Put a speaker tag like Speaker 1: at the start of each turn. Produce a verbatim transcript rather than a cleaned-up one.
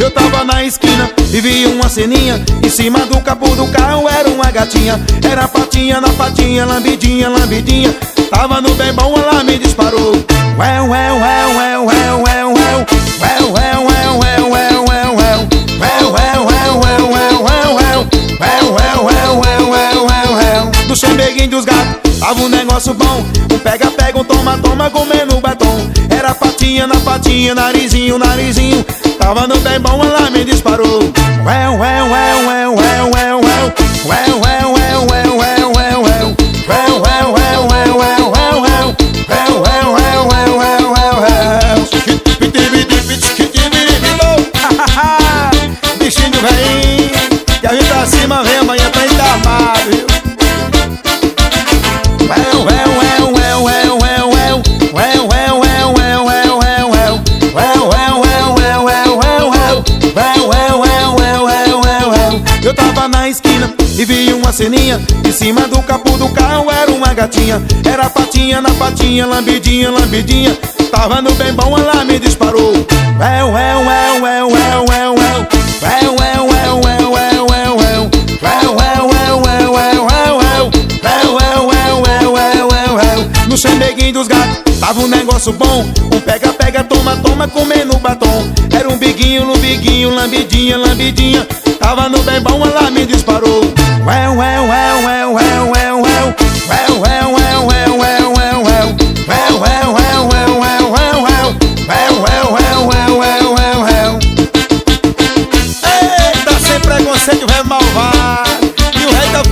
Speaker 1: Eu tava na esquina e vi uma ceninha. Em cima do capô do carro era uma gatinha. Era patinha na patinha, lambidinha, lambidinha. Tava no bem bom, ela me disparou. Ué, ué, ué, ué, ué, ué, ué. Ué, ué, ué, ué, ué, ué, ué. Ué, ué, ué, ué, ué, ué, ué. Ué, ué, ué, ué, ué, ué, ué. No chambeguinho dos gatos tava um negócio bom. Um pega-pega, um toma-toma, comendo batom. Era patinha na patinha, narizinho, narizinho. Tava no bem bom, ela me disparou. Ué, ué, ué, ué, ué, ué, ué. Ué, ué, ué, ué, ué, ué, ué. Ué, ué, ué, ué, ué, ué, ué. Ué, ué, ué, ué, ué, ué, ué. Bichinho vem, que a gente pra cima vem, amanhã pra gente armado, viu? Ué, ué, ué, ué, ué, ué, ué. Ué, ué, ué, ué, ué, ué, ué. Ué, ué, ué, ué, ué, ué, ué. Ué, ué, ué, ué, ué, ué, ué. Eu tava na esquina e vi uma ceninha. Em cima do capô do carro era uma gatinha. Era patinha na patinha, lambidinha, lambidinha. Tava no bem bom, ela me disparou. Ué, ué, ué, ué, ué, ué, ué. Ué, ué, ué, ué, ué, ué, ué. Ué, ué, ué, ué, ué, ué, ué. Ué, ué, ué, ué, ué, ué, ué. No chambeguinho dos gatos tava um negócio bom. Um pega-pega, toma-toma, comendo batom. Era um biguinho, lumbiguinho, lambidinha, lambidinha. Tava no bem bom, ela me disparou. Ué, ué, ué, ué, ué, ué, ué. Ué, ué, ué, ué, ué, ué, ué. Ué, ué, ué, ué, ué, ué, ué. Ué, ué, ué, ué, ué, ué, ué. Eita, sem preconceito, vai malvar.